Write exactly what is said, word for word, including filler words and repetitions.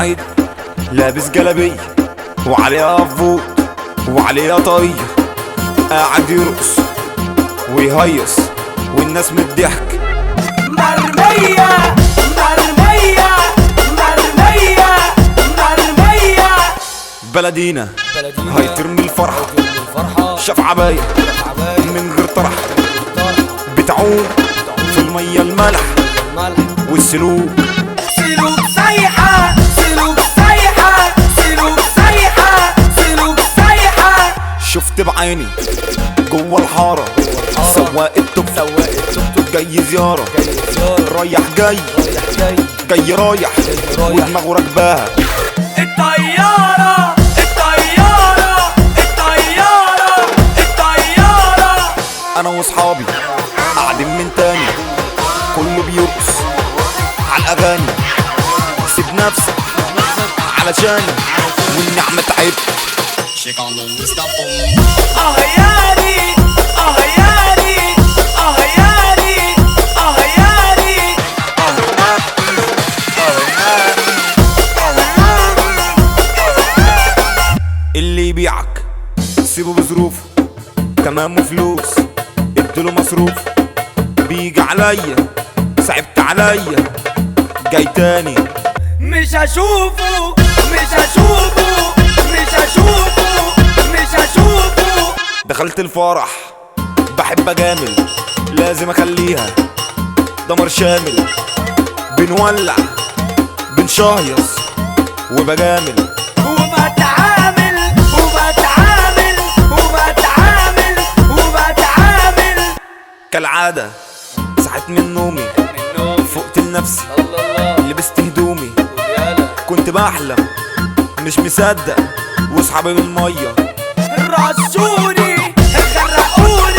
عيد لابس جلابية وعليها فوط وعليها طاقية، قاعد يرقص ويهيص والناس من الضحك مرمية مرمية مرمية مرمية. بلدينا بلدينا هيترمي الفرحة، الفرحة شاف عباية من غير طرح، بتعوم في المية الملح الملح والسلوك. سلوك سايحة سلوك سايحة سلوك سايحة سلوك سايحة. شفت بعيني جوه الحارة سواق التوك سواق التوك توك جاي زيارة، جاي زيارة رايح جاي رايح جاي جاي رايح رايح. ودماغه راكباها الطيارة الطيارة الطيارة الطيارة. انا واصحابي قاعدين من تاني كله بيرقص على الاغاني، سيب نفسك علشاني والنعمة تعبت. اه ياني اه ياني اه ياني اه ياني. اللي يبيعك سيبه بظروفه، تمام وفلوس اديله مصروف، بيجي عليا صعبت عليا جاي تاني مش هشوفه مش هشوفه مش هشوفه مش هشوفه. دخلت الفرح بحب اجامل لازم اخليها دمر شامل، بنولع بنشهيص وبجامل وبتعامل وبتعامل وبتعامل وبتعامل. كالعادة صحيت من نومي فقت لنفسي الله الله لبست هدومي يالا كنت بحلم مش مصدق واصحابي من المية رشوني غرقوني